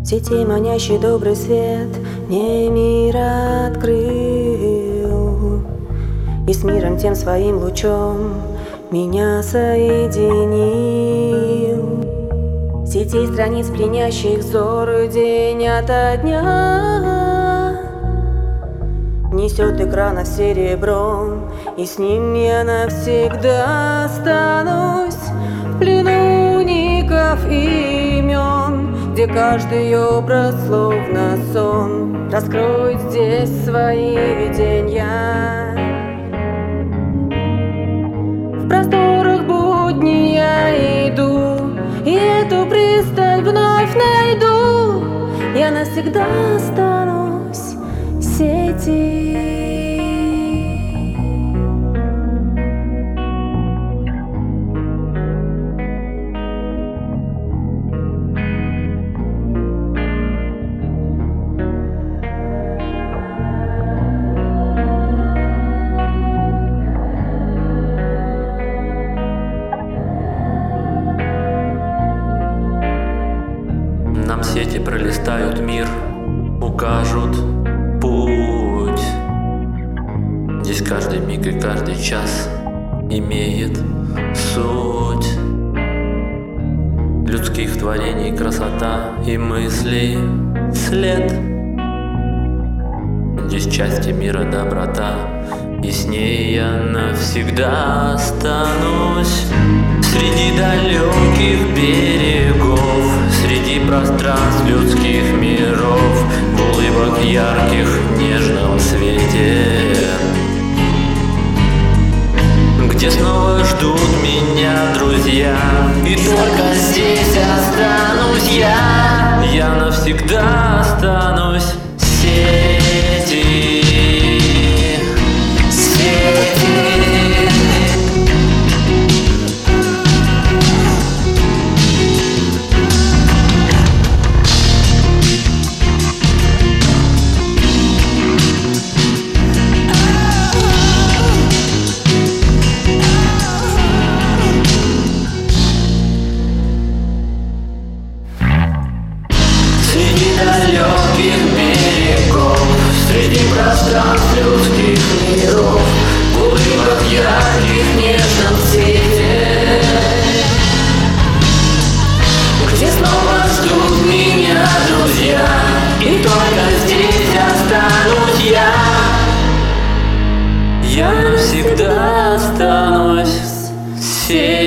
сети манящий добрый свет мне мир открыл, и с миром тем своим лучом меня соединил. Сетей страниц, пленящих взор день ото дня, несет экрана серебром, и с ним я навсегда останусь в плену уников и имен, где каждый образ словно сон раскроет здесь свои видения. В просторах будни я иду, и эту пристань вновь найду. Я навсегда останусь в сети. Нам сети пролистают мир, укажут путь. Здесь каждый миг и каждый час имеет суть. Людских творений красота и мыслей след. Здесь части мира доброта, и с ней я навсегда останусь. Среди далеких берегов, среди пространств людских миров, в улыбок ярких в нежном свете, где снова ждут меня друзья, и только здесь останусь я навсегда останусь в сети. Среди далеких берегов, среди пространств людских миров, в улыбках ярких в нежном цвете, где снова ждут меня друзья, и только здесь останусь я навсегда останусь.